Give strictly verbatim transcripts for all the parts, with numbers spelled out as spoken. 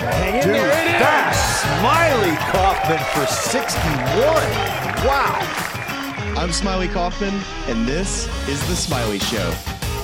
Hang in Dude, there. It that is. Smiley Kaufman for sixty-one. Wow. I'm Smiley Kaufman, and this is The Smiley Show.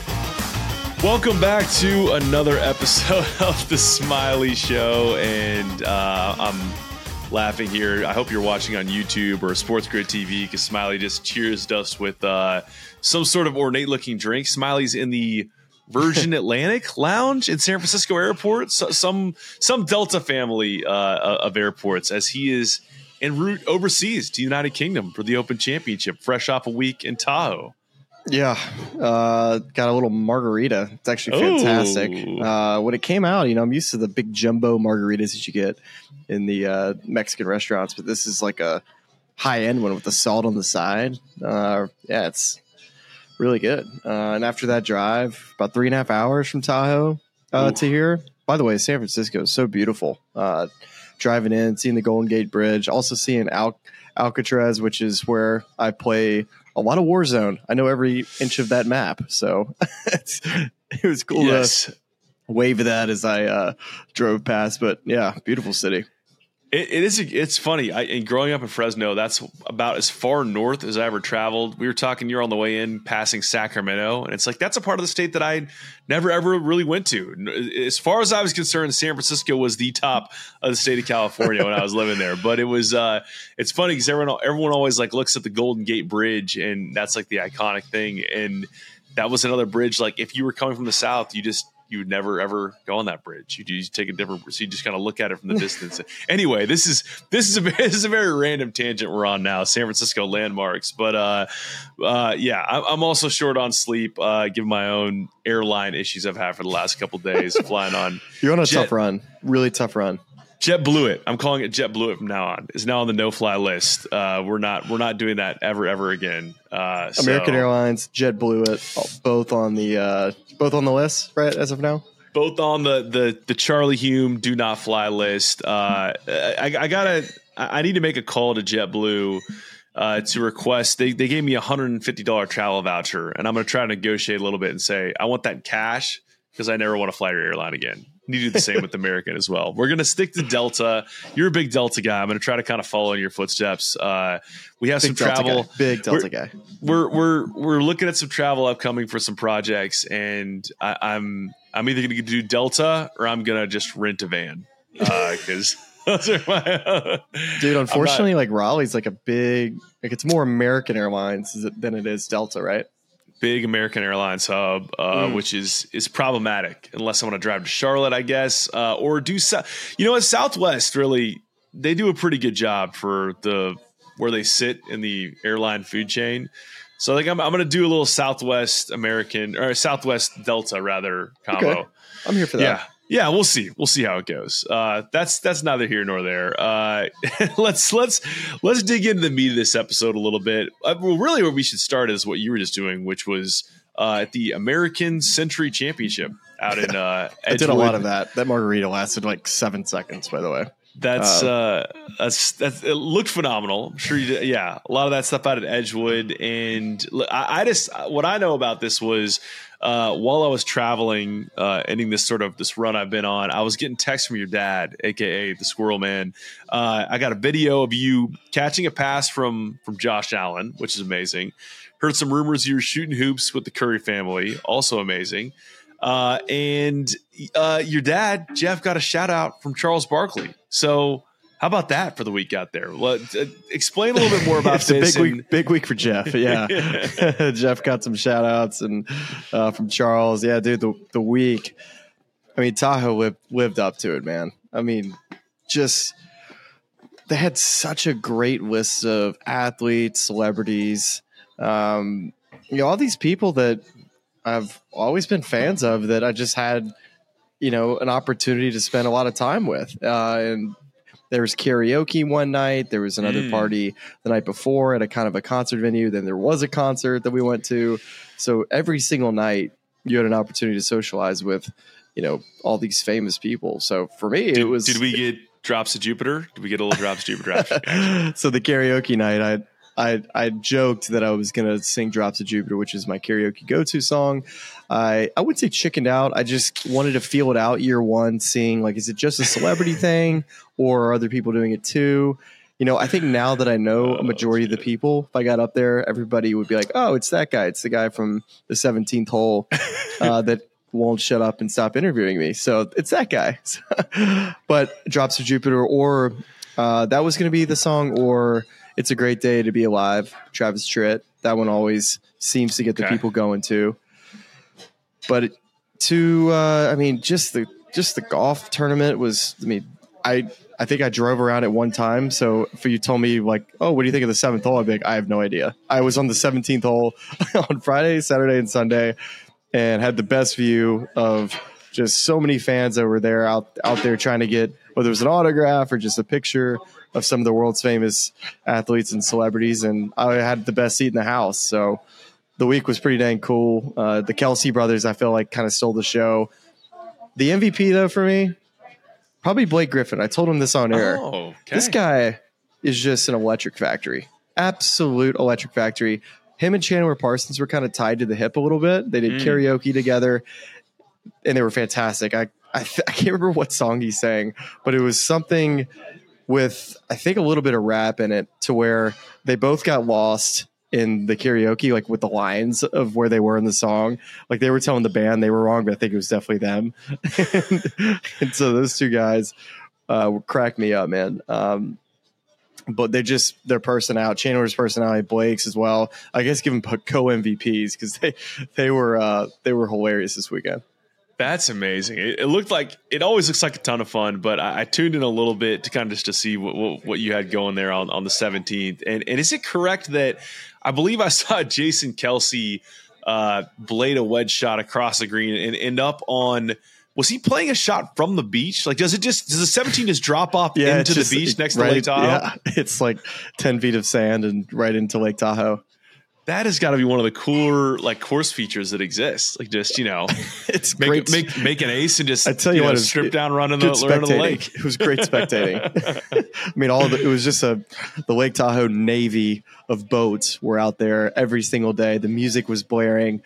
Welcome back to another episode of The Smiley Show, and uh, I'm laughing here. I hope you're watching on YouTube or Sports Grid T V, because Smiley just cheers us with uh, some sort of ornate-looking drink. Smiley's in the Virgin Atlantic Lounge in San Francisco Airport, so, some some Delta family uh, of airports, as he is en route overseas to United Kingdom for the Open Championship, fresh off a week in Tahoe. Yeah, uh, got a little margarita. It's actually fantastic. Ooh. Uh, when it came out, you know, I'm used to the big jumbo margaritas that you get in the uh, Mexican restaurants, but this is like a high-end one with the salt on the side. Uh, yeah, it's really good. Uh, and after that drive, about three and a half hours from Tahoe uh, to here. By the way, San Francisco is so beautiful. Uh, driving in, seeing the Golden Gate Bridge, also seeing Al- Alcatraz, which is where I play a lot of Warzone. I know every inch of that map, so it's, it was cool Yes. to wave that as I uh, drove past. But yeah, beautiful city. It, it is. It's funny. I, and growing up in Fresno, that's about as far north as I ever traveled. We were talking. You're on the way in, passing Sacramento, and it's like that's a part of the state that I never ever really went to. As far as I was concerned, San Francisco was the top of the state of California when I was living there. But it was. Uh, it's funny because everyone everyone always like looks at the Golden Gate Bridge, and that's like the iconic thing. And that was another bridge. Like if you were coming from the south, you just. You would never ever go on that bridge. You just take a different. So you just kind of look at it from the distance. Anyway, this is this is a this is a very random tangent we're on now. San Francisco landmarks, but uh, uh, yeah, I'm also short on sleep. Uh, given my own airline issues I've had for the last couple of days, flying on. You're on a Jet, tough run, really tough run. JetBlue. I'm calling it JetBlue from now on. Is now on the no-fly list. Uh, we're not we're not doing that ever ever again. Uh, American so. Airlines, JetBlue, it both on the uh, both on the list, right? As of now, both on the the the Charlie Hume do not fly list. Uh, I, I gotta I need to make a call to JetBlue uh, to request. They they gave me a hundred and fifty dollar travel voucher, and I'm gonna try to negotiate a little bit and say I want that in cash because I never want to fly your airline again. You need to do the same with American as well. We're going to stick to Delta. You're a big Delta guy. I'm going to try to kind of follow in your footsteps. Uh, we have big some Delta travel. Guy. Big Delta we're, guy. We're we're we're looking at some travel upcoming for some projects, and I, I'm I'm either going to do Delta or I'm going to just rent a van because uh, those are my. Uh, Dude, unfortunately, not, like Raleigh's like a big like it's more American Airlines than it is Delta, right? Big American Airlines hub, uh, mm. which is is problematic unless I want to drive to Charlotte, I guess, uh, or do so. You know what? Southwest really they do a pretty good job for the where they sit in the airline food chain. So I think I'm I'm going to do a little Southwest American or Southwest Delta rather combo. Okay. I'm here for that. Yeah. Yeah, we'll see. We'll see how it goes. Uh, that's that's neither here nor there. Uh, let's let's let's dig into the meat of this episode a little bit. Uh, well, really, where we should start is what you were just doing, which was uh, at the American Century Championship out in uh, Edgewood. I did a lot of that. That margarita lasted like seven seconds, by the way. That's uh, that's, that's it looked phenomenal. I'm sure you did. Yeah, a lot of that stuff out at Edgewood, and I, I just what I know about this was. Uh, while I was traveling, uh, ending this sort of this run I've been on, I was getting texts from your dad, A K A the Squirrel Man. Uh, I got a video of you catching a pass from from Josh Allen, which is amazing. Heard some rumors you were shooting hoops with the Curry family, also amazing. Uh, and uh, your dad, Jeff, got a shout out from Charles Barkley. So how about that for the week out there? Well, uh, explain a little bit more about it's this. It's a big and- week, big week for Jeff. Yeah, yeah. Jeff got some shout outs and uh, from Charles. Yeah, dude, the the week. I mean, Tahoe lived, lived up to it, man. I mean, just they had such a great list of athletes, celebrities, um, you know, all these people that I've always been fans of that I just had, you know, an opportunity to spend a lot of time with, uh, and. There was karaoke one night. There was another mm. party the night before at a kind of a concert venue. Then there was a concert that we went to. So every single night you had an opportunity to socialize with, you know, all these famous people. So for me, did, it was. Did we get drops of Jupiter? Did we get a little drops of Jupiter? So the karaoke night, I I I joked that I was gonna sing "Drops of Jupiter," which is my karaoke go-to song. I I wouldn't say chickened out. I just wanted to feel it out year one, seeing like, is it just a celebrity thing, or are other people doing it too? You know, I think now that I know a majority of the people, if I got up there, everybody would be like, "Oh, it's that guy. It's the guy from the seventeenth hole uh, that won't shut up and stop interviewing me." So it's that guy. But "Drops of Jupiter," or uh, that was going to be the song, or "It's a Great Day to Be Alive," Travis Tritt. That one always seems to get the Okay. people going too. But to, uh, I mean, just the just the golf tournament was, I mean, I I think I drove around it one time. So if you told me like, "Oh, what do you think of the seventh hole?" I'd be like, "I have no idea." I was on the seventeenth hole on Friday, Saturday, and Sunday, and had the best view of just so many fans that were there out out there trying to get, whether it was an autograph or just a picture of some of the world's famous athletes and celebrities. And I had the best seat in the house. So the week was pretty dang cool. Uh, the Kelsey brothers, I feel like, kind of stole the show. The M V P, though, for me, probably Blake Griffin. I told him this on air. Oh, okay. This guy is just an electric factory. Absolute electric factory. Him and Chandler Parsons were kind of tied to the hip a little bit. They did Mm. karaoke together, and they were fantastic. I I, th- I can't remember what song he sang, but it was something with, I think, a little bit of rap in it, to where they both got lost in the karaoke, like with the lines of where they were in the song. Like they were telling the band they were wrong, but I think it was definitely them. and, and so those two guys uh, cracked me up, man. Um, but they just, their personality, Chandler's personality, Blake's as well. I guess give them co-M V Ps because they they were uh, they were hilarious this weekend. That's amazing. It, it looked like, it always looks like a ton of fun, but I, I tuned in a little bit to kind of just to see what, what, what you had going there on, on the seventeenth. And, and is it correct that I believe I saw Jason Kelsey uh, blade a wedge shot across the green and end up on, was he playing a shot from the beach? Like, does it just, does the seventeen just drop off Yeah, into it's the just, beach next right, to Lake Tahoe? Yeah, it's like ten feet of sand and right into Lake Tahoe. That has got to be one of the cooler like course featers that exist. Like just, you know, It's make, great. make, make an ace and just, I tell you know, what, it was strip good- down, run in the, Good run in the spectating. lake. It was great spectating. I mean, all the, it was just a the Lake Tahoe navy of boats were out there every single day. The music was blaring.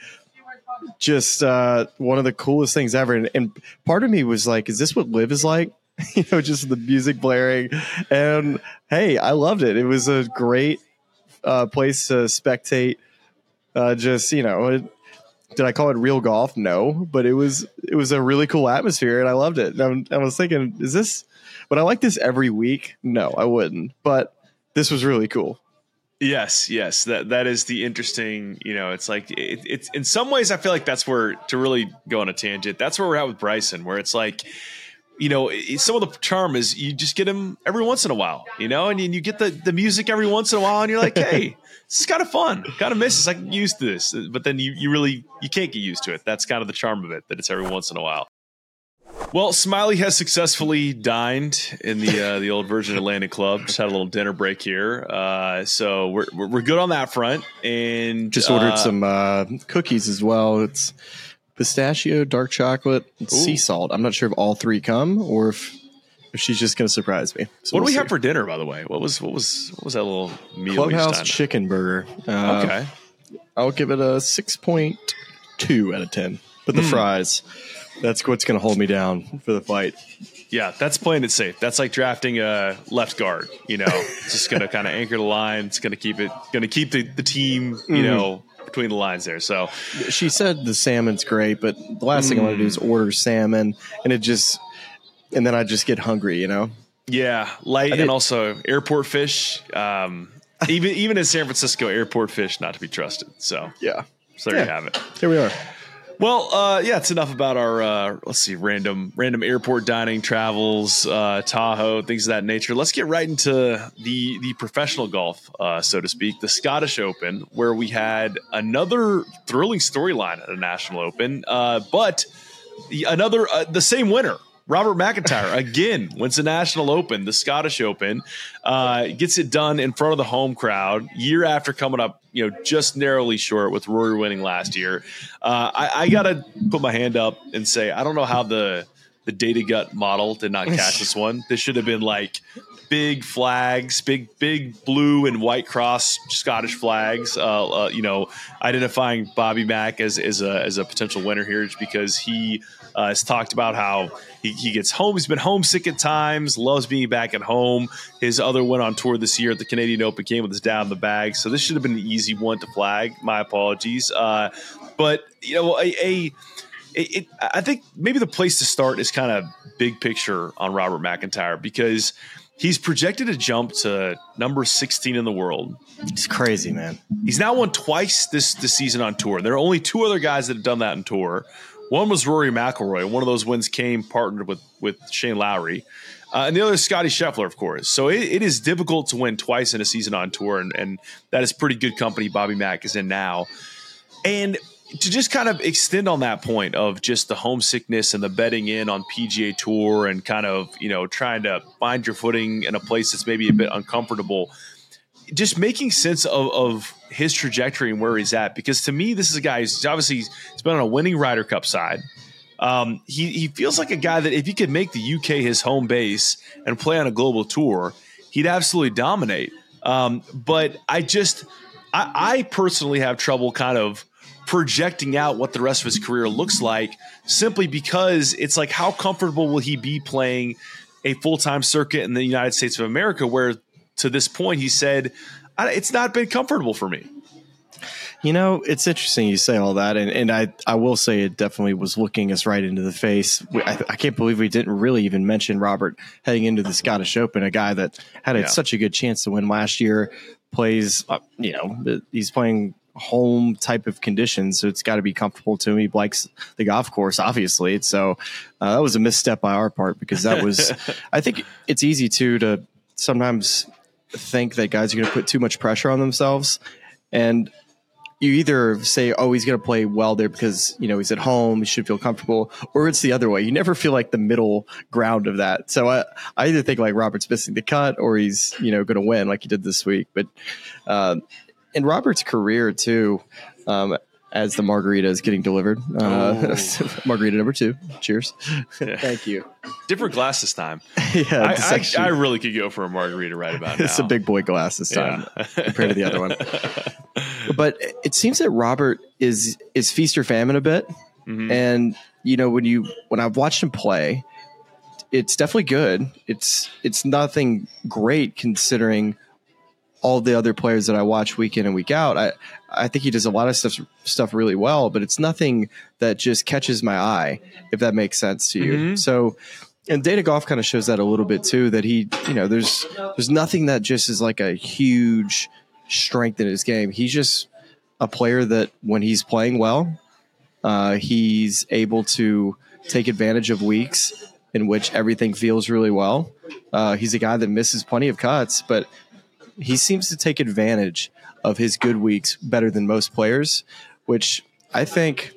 Just uh, one of the coolest things ever. And, and part of me was like, is this what Live is like? You know, just the music blaring. And hey, I loved it. It was a great uh, place to spectate. Uh, just, you know, it, did I call it real golf? No, but it was it was a really cool atmosphere, and I loved it. And I, I was thinking, is this, would I like this every week? No, I wouldn't. But this was really cool. Yes, yes, that that is the interesting. You know, it's like it, it's in some ways I feel like that's where, to really go on a tangent, that's where we're at with Bryson, where it's like, you know, it, some of the charm is you just get him every once in a while, you know, and you, you get the the music every once in a while, and you're like, hey, this is kind of fun, kind of miss this. I get used to this, but then you you really you can't get used to it. That's kind of the charm of it, that it's every once in a while. Well, Smiley has successfully dined in the uh, the old Virgin Atlantic Club. Just had a little dinner break here, uh, so we're we're good on that front. And Just ordered uh, some uh, cookies as well. It's pistachio, dark chocolate, and sea salt. I'm not sure if all three come or if, if she's just going to surprise me. So what do we'll we see. have for dinner, by the way? What was what was what was that little meal? we just Clubhouse dined? chicken burger? Uh, Okay. I'll give it a six point two out of ten. But the Mm. fries, that's what's going to hold me down for the fight. Yeah, that's playing it safe. That's like drafting a left guard. You know, it's just going to kind of anchor the line. It's going to keep it going to keep the, the team. You Mhm. know, between the lines there. So She said the salmon's great, but the last thing I want to do is order salmon, and it just, and then I just get hungry, you know? yeah, light I did- and also airport fish. Um, even even in San Francisco, airport fish not to be trusted. So Yeah. so there you Yeah. have it. Here we are. Well, uh, yeah, it's enough about our uh, let's see, random random airport dining travels, uh, Tahoe, things of that nature. Let's get right into the the professional golf, uh, so to speak, the Scottish Open, where we had another thrilling storyline at a National Open, uh, but the, another uh, the same winner. Robert McIntyre again wins the National Open, the Scottish Open, uh, gets it done in front of the home crowd. Year after coming up, you know, just narrowly short with Rory winning last year. Uh, I, I gotta put my hand up and say I don't know how the the data gut model did not catch this one. This should have been like big flags, big big blue and white cross Scottish flags. Uh, uh, you know, identifying Bobby Mack as as a as a potential winner here, just because he uh, has talked about how he, he gets home. He's been homesick at times, loves being back at home. His other win on tour this year at the Canadian Open came with his dad in the bag, so this should have been an easy one to flag. My apologies, uh, but you know, a, a it, it, I think maybe the place to start is kind of big picture on Robert McIntyre, because he's projected to jump to number sixteen in the world. It's crazy, man. He's now won twice this, this season on tour. There are only two other guys that have done that on tour. One was Rory McIlroy. One of those wins came partnered with, with Shane Lowry. Uh, and the other is Scotty Scheffler, of course. So it, it is difficult to win twice in a season on tour, and, and that is pretty good company Bobby Mack is in now. And to just kind of extend on that point of just the homesickness and the betting in on P G A Tour and kind of, you know, trying to find your footing in a place that's maybe a bit uncomfortable, just making sense of, of his trajectory and where he's at. Because to me, this is a guy who's obviously he's been on a winning Ryder Cup side. Um, he, he feels like a guy that if he could make the U K his home base and play on a global tour, he'd absolutely dominate. Um, but I just, I, I personally have trouble kind of projecting out what the rest of his career looks like, simply because it's like, how comfortable will he be playing a full-time circuit in the United States of America, where to this point he said, it's not been comfortable for me. You know, it's interesting you say all that, and, and I, I will say it definitely was looking us right into the face. We, I, I can't believe we didn't really even mention Robert heading into the Scottish Open, a guy that had a, Yeah. such a good chance to win last year, plays, uh, you know, he's playing home type of conditions, so it's got to be comfortable to him. He likes the golf course, obviously. So uh, that was a misstep by our part, because that was, I think it's easy too to sometimes think that guys are going to put too much pressure on themselves, and you either say, oh, he's going to play well there because, you know, he's at home, he should feel comfortable, or it's the other way. You never feel like the middle ground of that. So I, I either think like Robert's missing the cut, or he's, you know, going to win like he did this week. But uh, in Robert's career too, um, as the margarita is getting delivered, uh, margarita number two. Cheers. Thank you. Different glass this time. yeah, I, it's I, actually- I really could go for a margarita right about now. It's a big boy glass this time Yeah. compared to the other one. But it seems that Robert is is feast or famine a bit. Mhm. And you know, when you when I've watched him play, it's definitely good. It's it's nothing great considering all the other players that I watch week in and week out. I I think he does a lot of stuff stuff really well, but it's nothing that just catches my eye, if that makes sense to you. Mhm. So, and Data Golf kind of shows that a little bit too, that he, you know, there's there's nothing that just is like a huge strength in his game. He's just a player that when he's playing well, uh, he's able to take advantage of weeks in which everything feels really well. Uh, he's a guy that misses plenty of cuts, but he seems to take advantage of his good weeks better than most players, which I think,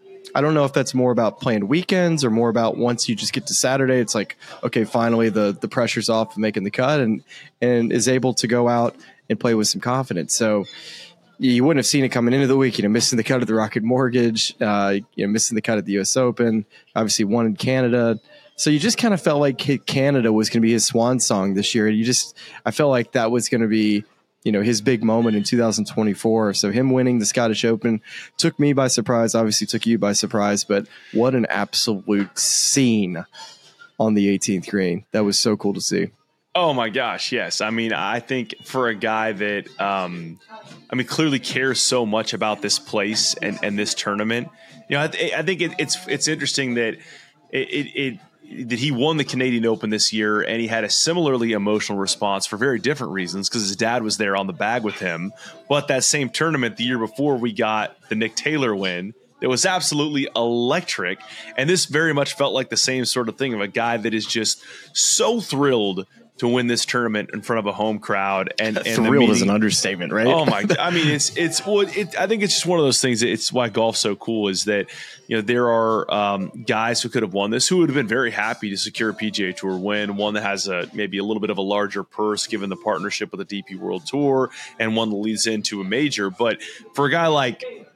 I don't know if that's more about playing weekends or more about once you just get to Saturday, it's like, okay, finally the, the pressure's off of making the cut, and, and is able to go out and play with some confidence. So you wouldn't have seen it coming into the week, you know, missing the cut at the Rocket Mortgage, uh, you know, missing the cut at the U S Open, obviously won in Canada. So you just kind of felt like Canada was going to be his swan song this year. You just, I felt like that was going to be, you know, his big moment in two thousand twenty-four. So him winning the Scottish Open took me by surprise, obviously took you by surprise, but what an absolute scene on the eighteenth green. That was so cool to see. Oh my gosh, yes. I mean, I think for a guy that, um, I mean, clearly cares so much about this place and, and this tournament, you know, I, th- I think it, it's it's interesting that it, it, it that he won the Canadian Open this year, and he had a similarly emotional response for very different reasons, because his dad was there on the bag with him. But that same tournament the year before, we got the Nick Taylor win. It was absolutely electric. And this very much felt like the same sort of thing of a guy that is just so thrilled to win this tournament in front of a home crowd. And, and thrilled is an understatement, right? Oh my! I mean, it's it's. Well, it, I think it's just one of those things. It's why golf's so cool. Is that, you know, there are um, guys who could have won this who would have been very happy to secure a P G A Tour win, one that has a maybe a little bit of a larger purse given the partnership with the D P World Tour, and one that leads into a major. But for a guy like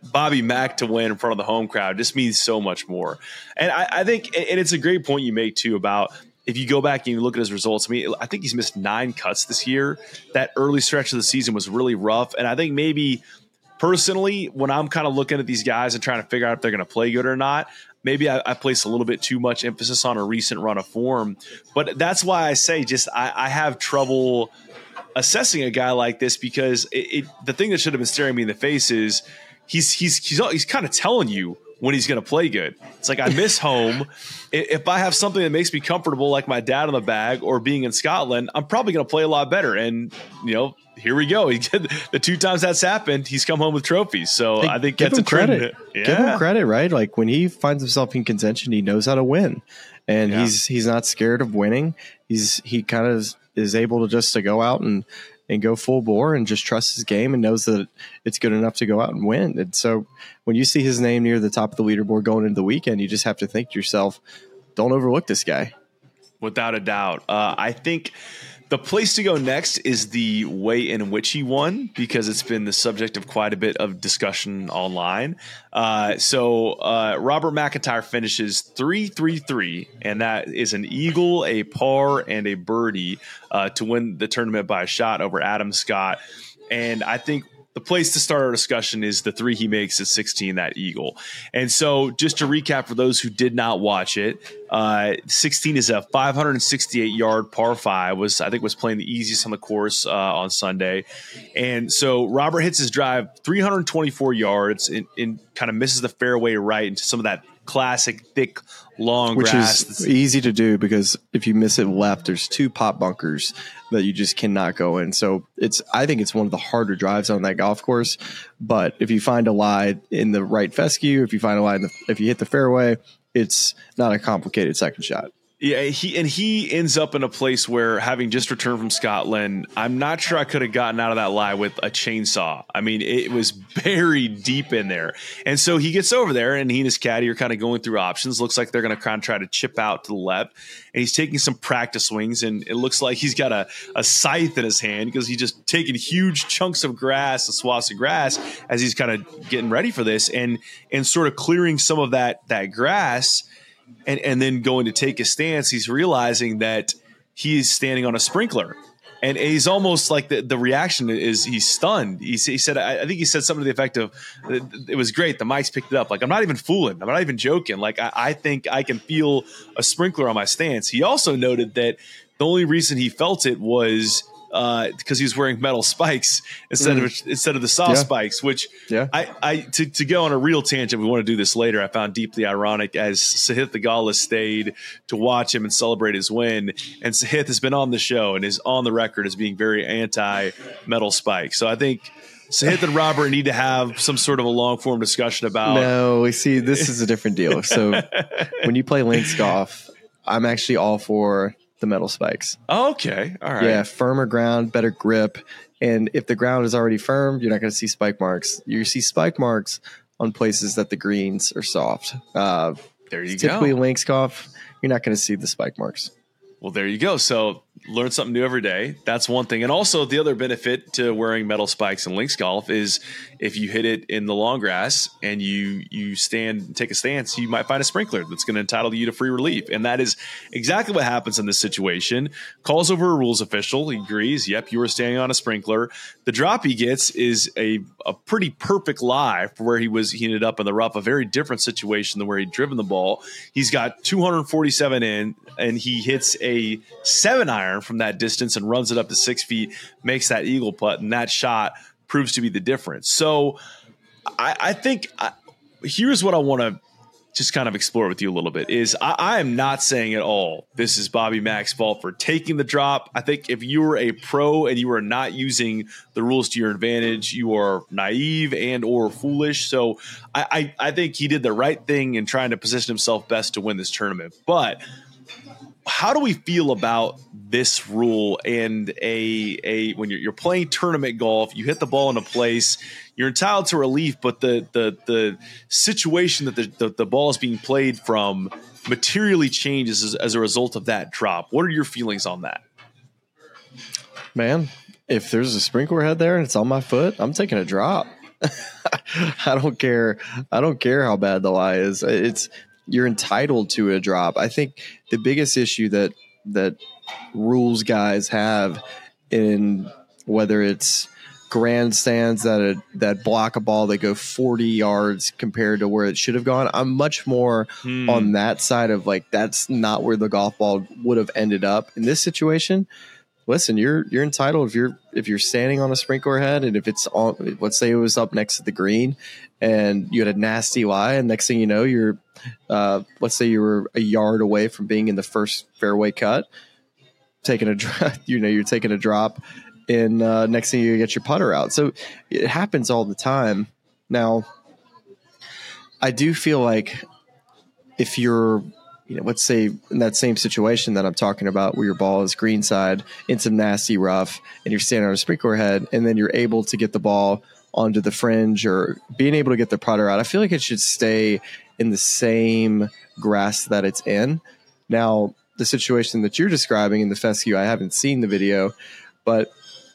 Bobby Mack to win in front of the home crowd just means so much more. And I, I think, and it's a great point you make too about if you go back and you look at his results. I mean, I think he's missed nine cuts this year. That early stretch of the season was really rough. And I think maybe personally, when I'm kind of looking at these guys and trying to figure out if they're going to play good or not, maybe I, I place a little bit too much emphasis on a recent run of form. But that's why I say just I, I have trouble assessing a guy like this because it, it, the thing that should have been staring me in the face is he's he's he's, he's kind of telling you when he's going to play good. It's like I miss home. If I have something that makes me comfortable, like my dad on the bag or being in Scotland, I'm probably going to play a lot better. And, you know, here we go. He did, the two times that's happened, he's come home with trophies. So hey, I think give that's him a trend. credit. Yeah. Give him credit, right? Like when he finds himself in contention, he knows how to win. And yeah. he's he's not scared of winning. He's he kind of is, is able to just to go out and and go full bore and just trust his game and knows that it's good enough to go out and win. And so when you see his name near the top of the leaderboard going into the weekend, you just have to think to yourself, don't overlook this guy. Without a doubt. Uh, I think the place to go next is the way in which he won, because it's been the subject of quite a bit of discussion online. Uh, so uh, Robert McIntyre finishes three three three, and that is an eagle, a par, and a birdie uh, to win the tournament by a shot over Adam Scott. And I think the place to start our discussion is the three he makes at sixteen, that eagle. And so just to recap for those who did not watch it, uh, sixteen is a five hundred sixty-eight yard par five, was I think was playing the easiest on the course uh, on Sunday. And so Robert hits his drive three hundred twenty-four yards and, and kind of misses the fairway right into some of that classic thick long Which grass. Which is easy to do because if you miss it left, there's two pot bunkers that you just cannot go in. So it's I think it's one of the harder drives on that golf course. But if you find a lie in the right fescue, if you find a lie in the, if you hit the fairway, it's not a complicated second shot. Yeah, he and he ends up in a place where, having just returned from Scotland, I'm not sure I could have gotten out of that lie with a chainsaw. I mean, it was buried deep in there. And so he gets over there, and he and his caddy are kind of going through options. Looks like they're going to kind of try to chip out to the left. And he's taking some practice swings, and it looks like he's got a, a scythe in his hand because he's just taking huge chunks of grass, and swaths of grass, as he's kind of getting ready for this and and sort of clearing some of that that grass. And, and then going to take a stance, he's realizing that he is standing on a sprinkler. And he's almost like the, the reaction is he's stunned. He, he said, I, I think he said something to the effect of, it was great. The mics picked it up. Like, I'm not even fooling. I'm not even joking. Like, I, I think I can feel a sprinkler on my stance. He also noted that the only reason he felt it was uh, because he was wearing metal spikes instead mm. of instead of the soft yeah. spikes, which yeah. I, I to, to go on a real tangent, we want to do this later, I found deeply ironic as Sahith Theegala stayed to watch him and celebrate his win. And Sahith has been on the show and is on the record as being very anti-metal spikes. So I think Sahith and Robert need to have some sort of a long-form discussion about – No, we see this is a different deal. So when you play links golf, I'm actually all for – the metal spikes. Okay. All right. Yeah. Firmer ground, better grip. And if the ground is already firm, you're not going to see spike marks. You see spike marks on places that the greens are soft. Uh, there you typically go. Typically links golf, you're not going to see the spike marks. Well, there you go. So learn something new every day. That's one thing. And also the other benefit to wearing metal spikes in links golf is if you hit it in the long grass and you you stand, take a stance, you might find a sprinkler that's going to entitle you to free relief. And that is exactly what happens in this situation. Calls over a rules official. He agrees. Yep, you were standing on a sprinkler. The drop he gets is a, a pretty perfect lie for where he was. He ended up in the rough, a very different situation than where he'd driven the ball. He's got two hundred forty-seven in, and he hits a seven iron from that distance and runs it up to six feet, makes that eagle putt, and that shot proves to be the difference. So I, I think I, here's what I want to just kind of explore with you a little bit is I, I am not saying at all this is Bobby Mack's fault for taking the drop. I think if you were a pro and you are not using the rules to your advantage, you are naive and or foolish. So I, I, I think he did the right thing in trying to position himself best to win this tournament. But how do we feel about this rule and a a when you're, you're playing tournament golf, you hit the ball into place, you're entitled to relief, but the the the situation that the, the, the ball is being played from materially changes as, as a result of that drop. What are your feelings on that? Man, if there's a sprinkler head there and it's on my foot, I'm taking a drop. I don't care. I don't care how bad the lie is. It's you're entitled to a drop. I think the biggest issue that that rules guys have in whether it's grandstands that that block a ball that go forty yards compared to where it should have gone. I'm much more hmm. on that side of like that's not where the golf ball would have ended up in this situation. Listen, you're you're entitled if you're if you're standing on a sprinkler head and if it's on, let's say it was up next to the green and you had a nasty lie and next thing you know you're uh, let's say you were a yard away from being in the first fairway cut, taking a you know you're taking a drop. And uh, next thing you get your putter out. So it happens all the time. Now, I do feel like if you're, you know, let's say in that same situation that I'm talking about where your ball is greenside in some nasty rough and you're standing on a sprinkler head and then you're able to get the ball onto the fringe or being able to get the putter out, I feel like it should stay in the same grass that it's in. Now, the situation that you're describing in the fescue, I haven't seen the video, but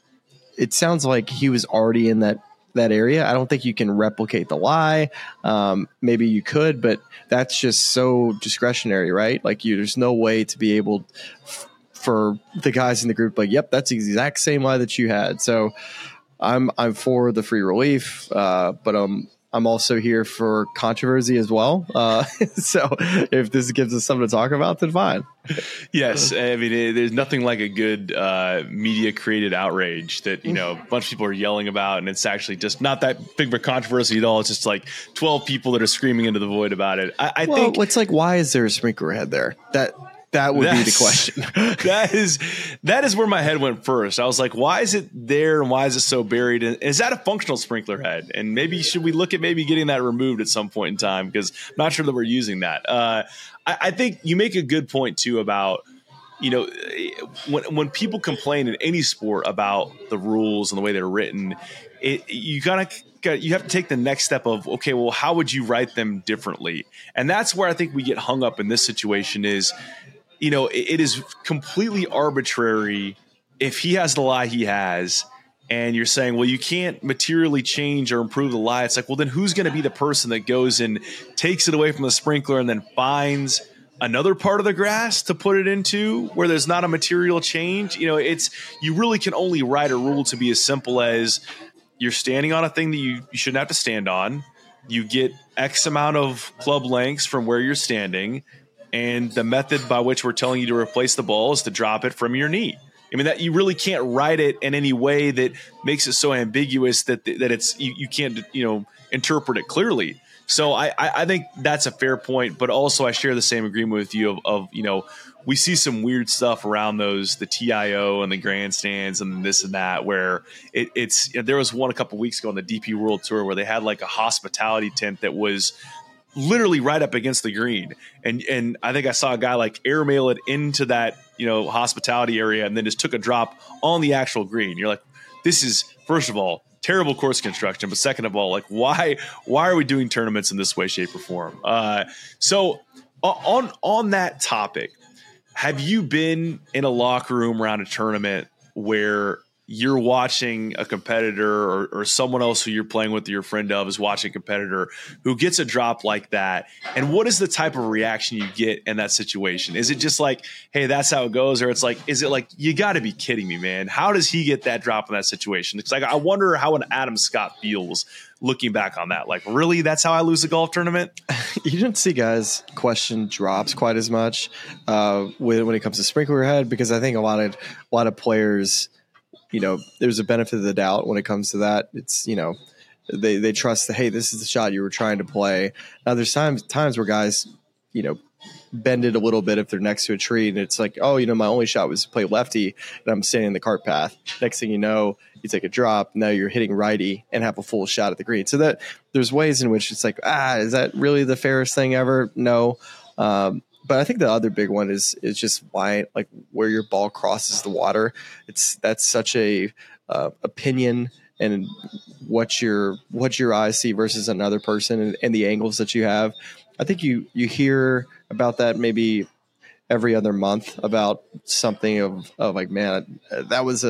it sounds like he was already in that, that area. I don't think you can replicate the lie. Um, maybe you could, but that's just so discretionary, right? Like you, there's no way to be able f- for the guys in the group, like, yep, that's the exact same lie that you had. So I'm, I'm for the free relief. Uh, but, um, I'm also here for controversy as well. Uh, so if this gives us something to talk about, then fine. Yes. I mean, it, there's nothing like a good uh, media created outrage that, you know, a bunch of people are yelling about. And it's actually just not that big of a controversy at all. It's just like twelve people that are screaming into the void about it. I, I well, think it's like, why is there a sprinkler head there? That That would That's, be the question. that is that is where my head went first. I was like, why is it there and why is it so buried? And is that a functional sprinkler head? And maybe should we look at maybe getting that removed at some point in time? Because I'm not sure that we're using that. Uh, I, I think you make a good point, too, about, you know, when, when people complain in any sport about the rules and the way they're written, it, you gotta you have to take the next step of, okay, well, how would you write them differently? And that's where I think we get hung up in this situation is, you know, it, it is completely arbitrary if he has the lie he has and you're saying, well, you can't materially change or improve the lie. It's like, well, then who's going to be the person that goes and takes it away from the sprinkler and then finds another part of the grass to put it into where there's not a material change? You know, it's you really can only write a rule to be as simple as you're standing on a thing that you, you shouldn't have to stand on. You get X amount of club lengths from where you're standing. And the method by which we're telling you to replace the ball is to drop it from your knee. I mean, that you really can't write it in any way that makes it so ambiguous that that it's you, you can't you know interpret it clearly. So I, I think that's a fair point. But also, I share the same agreement with you of, of you know we see some weird stuff around those the T I O and the grandstands and this and that where it, it's you know, there was one a couple weeks ago on the D P World Tour where they had like a hospitality tent that was literally right up against the green. And and I think I saw a guy like airmail it into that, you know, hospitality area and then just took a drop on the actual green. You're like, this is, first of all, terrible course construction. But second of all, like, why why are we doing tournaments in this way, shape, or form? Uh, so on on that topic, have you been in a locker room around a tournament where you're watching a competitor or, or someone else who you're playing with, your friend of, is watching a competitor who gets a drop like that? And what is the type of reaction you get in that situation? Is it just like, hey, that's how it goes? Or it's like, is it like, you got to be kidding me, man? How does he get that drop in that situation? It's like, I wonder how an Adam Scott feels looking back on that. Like, really? That's how I lose a golf tournament? You don't see guys question drops quite as much uh, when, when it comes to sprinkler head, because I think a lot of, a lot of players, you know, there's a benefit of the doubt when it comes to that. It's, you know, they, they trust that, hey, this is the shot you were trying to play. Now there's times, times where guys, you know, bend it a little bit if they're next to a tree and it's like, oh, you know, my only shot was to play lefty and I'm standing in the cart path. Next thing you know, you take a drop. Now you're hitting righty and have a full shot at the green. So that there's ways in which it's like, ah, is that really the fairest thing ever? No. Um, But I think the other big one is is just why, like, where your ball crosses the water. It's that's such a uh, opinion and what your what your eyes see versus another person and, and the angles that you have. I think you you hear about that maybe every other month about something of, of like, man, that was a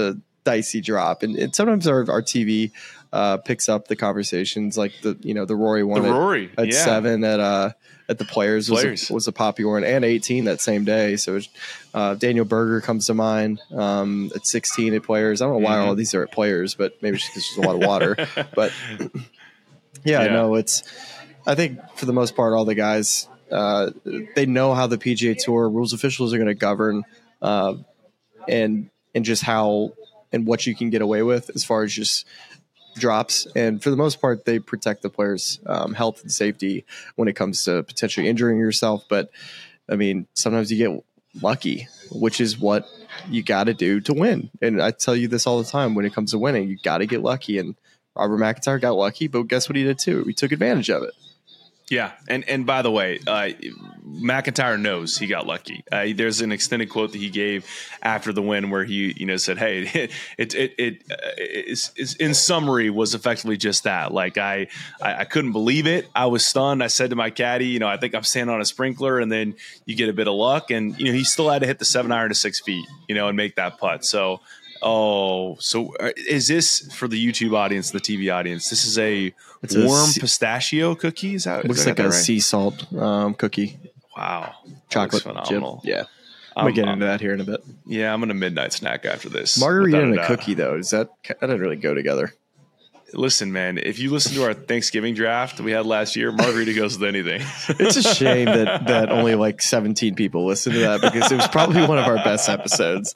dicey drop, and, and sometimes our our T V uh, picks up the conversations, like the you know the Rory one the at, Rory at yeah. seven at uh at the Players, Players. was a, was a popular one, and eighteen that same day. So it was, uh, Daniel Berger comes to mind um, at sixteen at Players. I don't know why mm-hmm. all these are at Players, but maybe it's because there's a lot of water. But yeah, yeah, no, it's. I think for the most part, all the guys uh, they know how the P G A Tour rules officials are going to govern, uh, and and just how and what you can get away with as far as just drops. And for the most part, they protect the players' um, health and safety when it comes to potentially injuring yourself. But I mean, sometimes you get lucky, which is what you got to do to win. And I tell you this all the time: when it comes to winning, you got to get lucky. And Robert McIntyre got lucky, but guess what he did too? He took advantage of it. Yeah, and and by the way, uh, McIntyre knows he got lucky. Uh, there's an extended quote that he gave after the win where he, you know, said, "Hey, it it it, it uh, is, is in summary was effectively just that. Like I, I I couldn't believe it. I was stunned. I said to my caddy, you know, I think I'm standing on a sprinkler, and then you get a bit of luck, and you know, he still had to hit the seven iron to six feet, you know, and make that putt. So." Oh, so is this for the YouTube audience, the T V audience? This is a it's warm a sea- pistachio cookie. Is that looks is that like a right? sea salt um, cookie? Wow, Chocolate that looks phenomenal. chip. Yeah, I'm Um, gonna get um, into that here in a bit. Yeah, I'm gonna midnight snack after this. Margarita without and a doubt. cookie, though, is that that doesn't really go together? Listen, man, if you listen to our Thanksgiving draft we had last year, margarita goes with anything. It's a shame that that only like seventeen people listened to that, because it was probably one of our best episodes.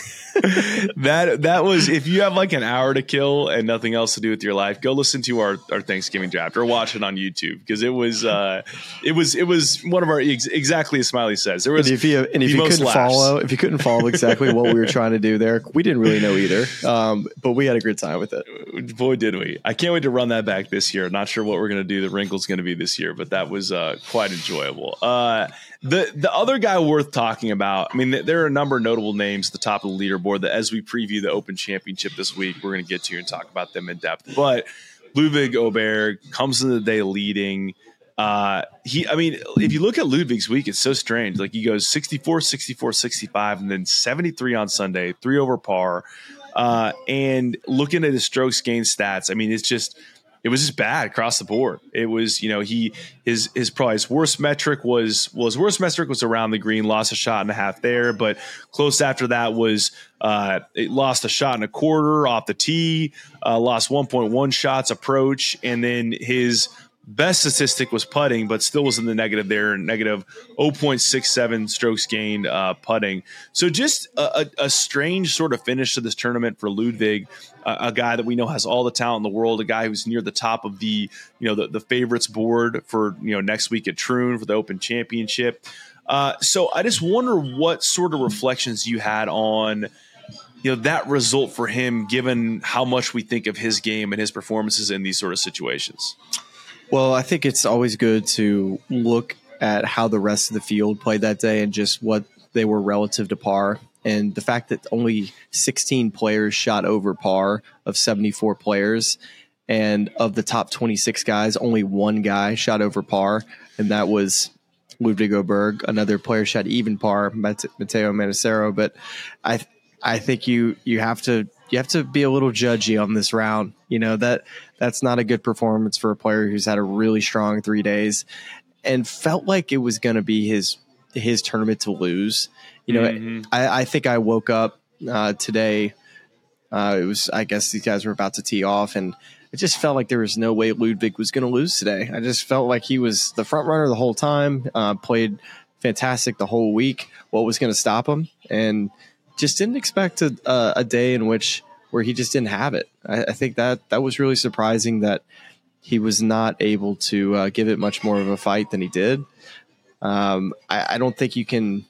that that was, if you have like an hour to kill and nothing else to do with your life, go listen to our, our Thanksgiving draft or watch it on YouTube, because it was uh, it was it was one of our ex- exactly as Smiley says. There was And if you and if the you most couldn't laughs. follow if you couldn't follow exactly what we were trying to do there, we didn't really know either. Um, but we had a good time with it. Boy, did we. I can't wait to run that back this year. Not sure what we're going to do. The wrinkle's going to be this year, but that was uh, quite enjoyable. Uh, the the other guy worth talking about, I mean, th- there are a number of notable names at the top of the leaderboard that as we preview the Open Championship this week, we're going to get to and talk about them in depth. But Ludwig Aberg comes into the day leading. Uh, he, I mean, if you look at Ludwig's week, it's so strange. Like he goes sixty-four, sixty-four, sixty-five, and then seventy-three on Sunday, three over par. Uh, and looking at his strokes gained stats, I mean, it's just, it was just bad across the board. It was, you know, he, his, his probably his worst metric was, was worst metric was around the green, lost a shot and a half there, but close after that was, uh, it lost a shot and a quarter off the tee, uh, lost one point one shots approach. And then his best statistic was putting, but still was in the negative there, negative zero point six seven strokes gained uh, putting. So just a, a, a strange sort of finish to this tournament for Ludwig, uh, a guy that we know has all the talent in the world, a guy who's near the top of the, you know, the, the favorites board for, you know, next week at Troon for the Open Championship. Uh, so I just wonder what sort of reflections you had on, you know, that result for him, given how much we think of his game and his performances in these sort of situations. Well, I think it's always good to look at how the rest of the field played that day and just what they were relative to par. And the fact that only sixteen players shot over par of seventy-four players, and of the top twenty-six guys, only one guy shot over par, and that was Ludwig Aberg. Another player shot even par, Mate- Matteo Manassero. But I, I think you you have to you have to be a little judgy on this round. You know, that that's not a good performance for a player who's had a really strong three days and felt like it was going to be his his tournament to lose. You know, mm-hmm. I, I think I woke up uh, today. Uh, it was, I guess these guys were about to tee off, and it just felt like there was no way Ludwig was going to lose today. I just felt like he was the front runner the whole time, uh, played fantastic the whole week. What was going to stop him? And just didn't expect a, uh, a day in which where he just didn't have it. I, I think that that was really surprising that he was not able to uh, give it much more of a fight than he did. Um, I, I don't think you can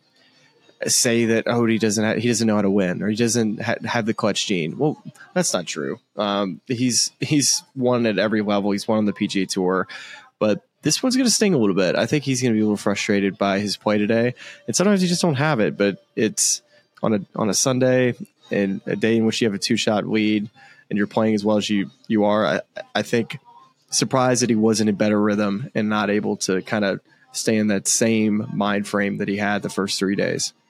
say that, oh, he doesn't have, he doesn't know how to win, or he doesn't ha- have the clutch gene. Well, that's not true. Um, he's he's won at every level. He's won on the P G A Tour, but this one's going to sting a little bit. I think he's going to be a little frustrated by his play today, and sometimes you just don't have it. But it's on a on a Sunday and a day in which you have a two shot lead and you're playing as well as you you are. I, I think surprised that he wasn't in better rhythm and not able to kind of stay in that same mind frame that he had the first three days.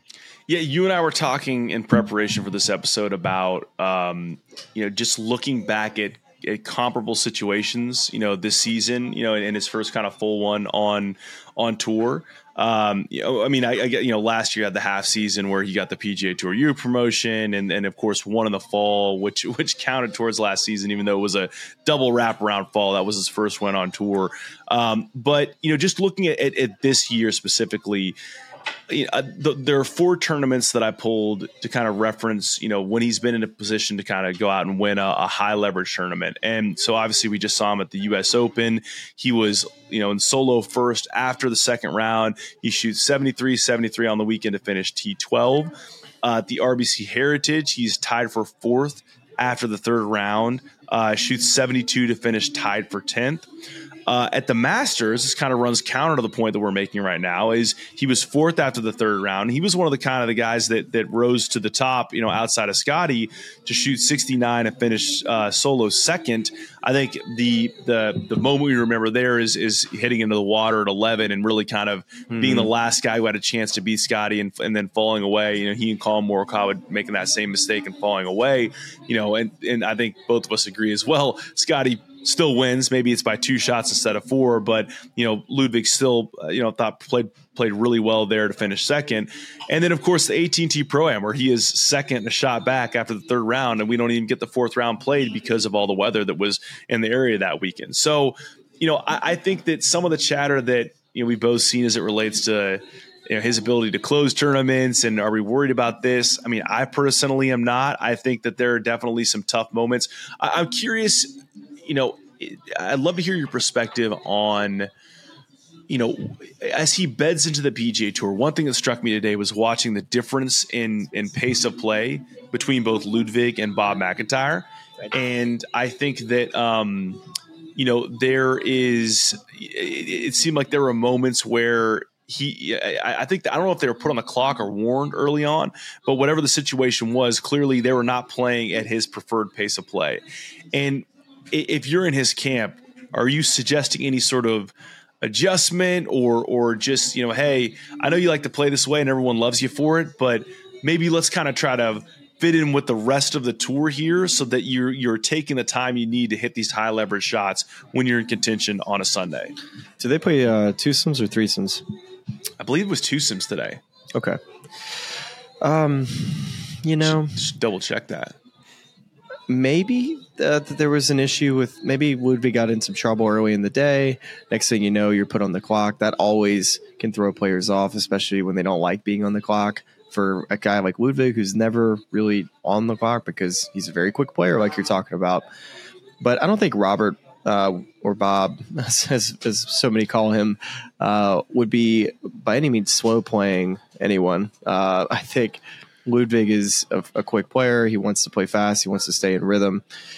Yeah, you and I were talking in preparation for this episode about, um, you know, just looking back at, at comparable situations, you know, this season, you know, in, in his first kind of full one on on tour. Um, you know, I mean, I, I get, you know, last year had the half season where he got the P G A Tour U promotion, and and of course won in the fall, which which counted towards last season, even though it was a double wraparound fall. That was his first win on tour. Um, but you know, just looking at, at, at this year specifically. You know, the, there are four tournaments that I pulled to kind of reference, you know, when he's been in a position to kind of go out and win a, a high leverage tournament. And so obviously we just saw him at the U S Open. He was, you know, in solo first after the second round. He shoots seventy-three seventy-three on the weekend to finish T twelve. Uh, at the R B C Heritage, he's tied for fourth after the third round, uh, shoots seventy-two to finish tied for tenth. Uh, at the Masters, this kind of runs counter to the point that we're making right now, is he was fourth after the third round. He was one of the kind of the guys that that rose to the top, you know, outside of Scotty to shoot sixty-nine and finish uh, solo second. I think the the the moment we remember there is is hitting into the water at eleven and really kind of mm-hmm. being the last guy who had a chance to beat Scotty and, and then falling away. You know, he and Colin Morikawa making that same mistake and falling away. You know, and and I think both of us agree as well. Scotty still wins. Maybe it's by two shots instead of four, but you know, Ludwig still, uh, you know, thought played played really well there to finish second. And then of course the A T and T Pro-Am, where he is second and a shot back after the third round, and we don't even get the fourth round played because of all the weather that was in the area that weekend. So, you know, I, I think that some of the chatter that, you know, we've both seen as it relates to, you know, his ability to close tournaments and are we worried about this? I mean, I personally am not. I think that there are definitely some tough moments. I, I'm curious, you know, I'd love to hear your perspective on, you know, as he beds into the P G A Tour. One thing that struck me today was watching the difference in in pace of play between both Ludwig and Bob McIntyre. And I think that, um, you know, there is, it, it seemed like there were moments where he, I, I think, I don't know if they were put on the clock or warned early on, but whatever the situation was, clearly they were not playing at his preferred pace of play. And if you're in his camp, are you suggesting any sort of adjustment or or just, you know, hey, I know you like to play this way and everyone loves you for it, but maybe let's kind of try to fit in with the rest of the tour here so that you're you're taking the time you need to hit these high leverage shots when you're in contention on a Sunday? Do they play uh, twosomes or threesomes? I believe it was twosomes today. Okay. Um, you know, just, just double check that. Maybe uh, there was an issue with maybe Ludwig got in some trouble early in the day. Next thing you know, you're put on the clock. That always can throw players off, especially when they don't like being on the clock. For a guy like Ludwig, who's never really on the clock because he's a very quick player, like you're talking about. But I don't think Robert uh, or Bob, as, as so many call him, uh, would be by any means slow playing anyone. Uh, I think Ludwig is a, a quick player. He wants to play fast. He wants to stay in rhythm.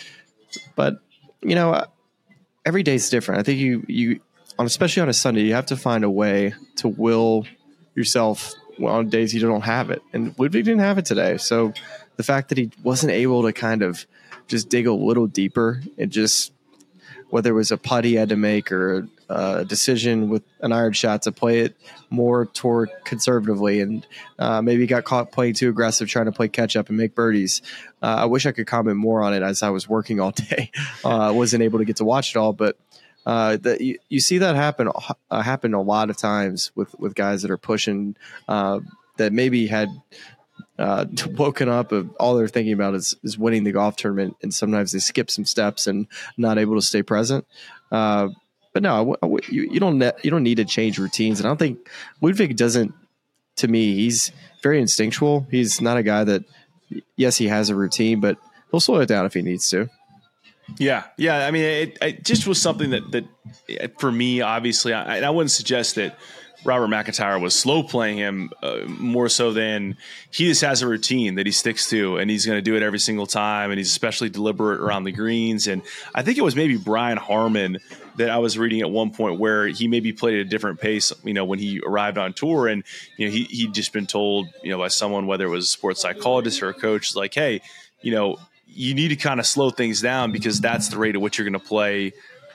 But, you know, every day is different. I think you, you on especially on a Sunday, you have to find a way to will yourself on days you don't have it. And Ludwig didn't have it today. So the fact that he wasn't able to kind of just dig a little deeper and just, whether it was a putt he had to make or a decision with an iron shot to play it more toward conservatively, and uh, maybe got caught playing too aggressive, trying to play catch up and make birdies. Uh, I wish I could comment more on it as I was working all day. I uh, wasn't able to get to watch it all, but uh, the, you, you see that happen uh, happen a lot of times with, with guys that are pushing uh, that maybe had uh, woken up of all they're thinking about is, is winning the golf tournament, and sometimes they skip some steps and not able to stay present. Uh, But no, you, you don't you don't need to change routines. And I don't think Ludwig doesn't, to me, he's very instinctual. He's not a guy that, yes, he has a routine, but he'll slow it down if he needs to. Yeah. Yeah. I mean, it, it just was something that, that for me, obviously, I, I wouldn't suggest that Robert McIntyre was slow playing him, uh, more so than he just has a routine that he sticks to, and he's going to do it every single time. And he's especially deliberate around the greens. And I think it was maybe Brian Harman that I was reading at one point where he maybe played at a different pace, you know, when he arrived on tour, and, you know, he, he'd just been told, you know, by someone, whether it was a sports psychologist or a coach, like, hey, you know, you need to kind of slow things down because that's the rate at which you're going to play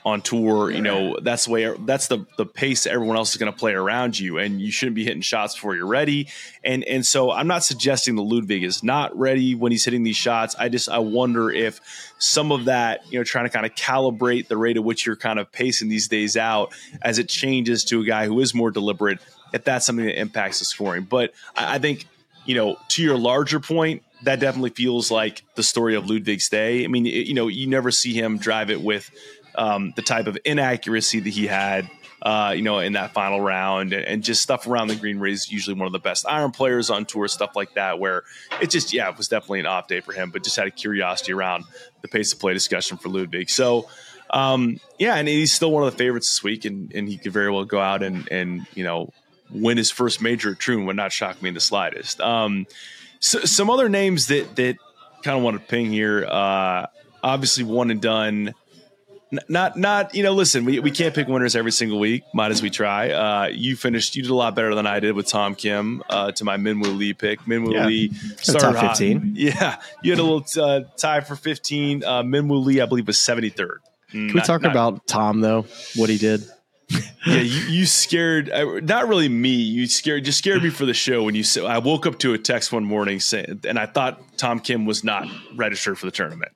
on tour, you know, that's the way, that's the the pace everyone else is going to play around you, and you shouldn't be hitting shots before you're ready. And and so I'm not suggesting that Ludwig is not ready when he's hitting these shots. I just I wonder if some of that, you know, trying to kind of calibrate the rate at which you're kind of pacing these days out as it changes to a guy who is more deliberate, if that's something that impacts the scoring. But I, I think, you know, to your larger point, that definitely feels like the story of Ludwig's day. I mean, it, you know, you never see him drive it with Um, the type of inaccuracy that he had, uh, you know, in that final round, and, and just stuff around the green, where he's usually one of the best iron players on tour, stuff like that, where it just, yeah, it was definitely an off day for him, but just had a curiosity around the pace of play discussion for Ludwig. So, um, yeah, and he's still one of the favorites this week, and, and he could very well go out and, and, you know, win his first major at Troon would not shock me in the slightest. Um, so, some other names that, that kind of want to ping here, uh, obviously one and done. Not, not, you know, listen, we, we can't pick winners every single week. Might as we try. Uh, you finished, you did a lot better than I did with Tom Kim uh, to my Minwoo Lee pick. Minwoo yeah. Lee started top fifteen. Hot. Yeah. You had a little uh, tie for fifteen. Uh, Minwoo Lee, I believe, was seventy-third. Can not, we talk not, about Tom, though, what he did? Yeah, you, you scared, uh, not really me. You scared, just scared me for the show when you said, I woke up to a text one morning saying, and I thought Tom Kim was not registered for the tournament.